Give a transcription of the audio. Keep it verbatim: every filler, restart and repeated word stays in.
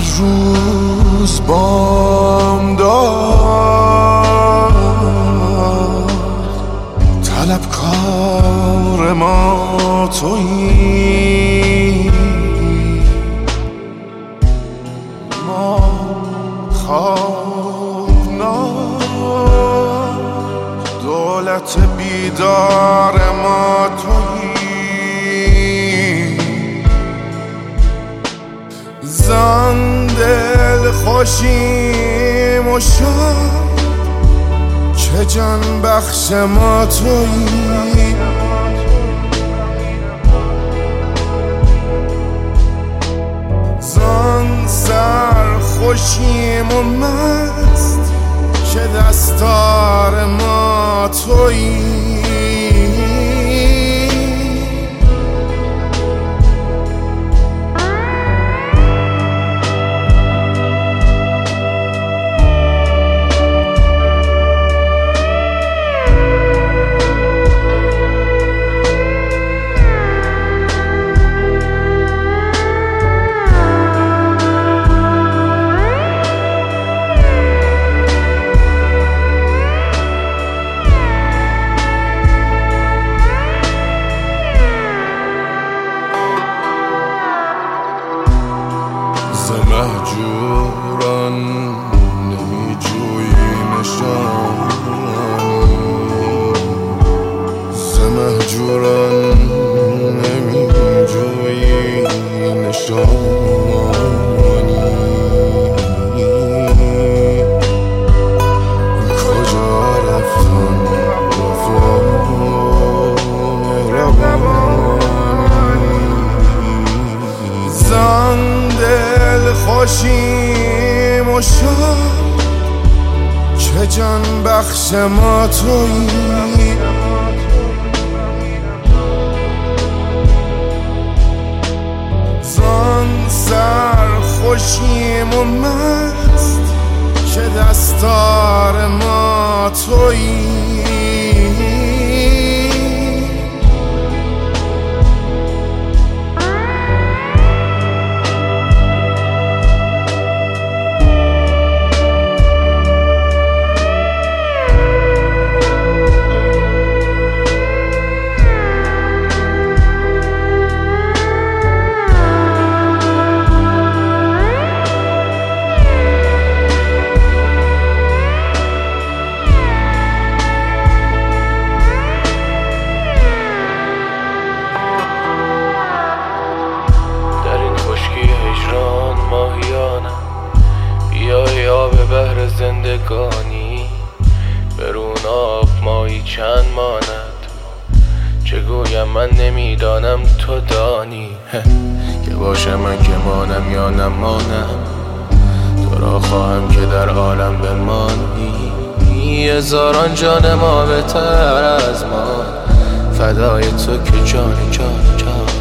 هر روز بام داد طلبکار ما تویی، ما خوابناک دولت بیدار ما تویی، زان دل خوشیم و شاد که جان بخش ما تویی، زان سر خوشیم و مست که دستار ما تویی. مهجوران نمی جویی نشانی، ز مهجوران نمی جویی نشانی، کجا رفتن وفا مهربانی، زان دل خوشیم و شاد که جان بخش ما تویی، زان سر خوشیم و مست که دستار ما تویی. بیای آب بحر زندگانی، برون آب مایی چند ماند، چه گویم من نمیدانم تو دانی، که باشه من که مانم یا نمانم، تو را خواهم که در عالم بمانی، هزاران جان ما بهتر از ما، فدای تو که جان جان جان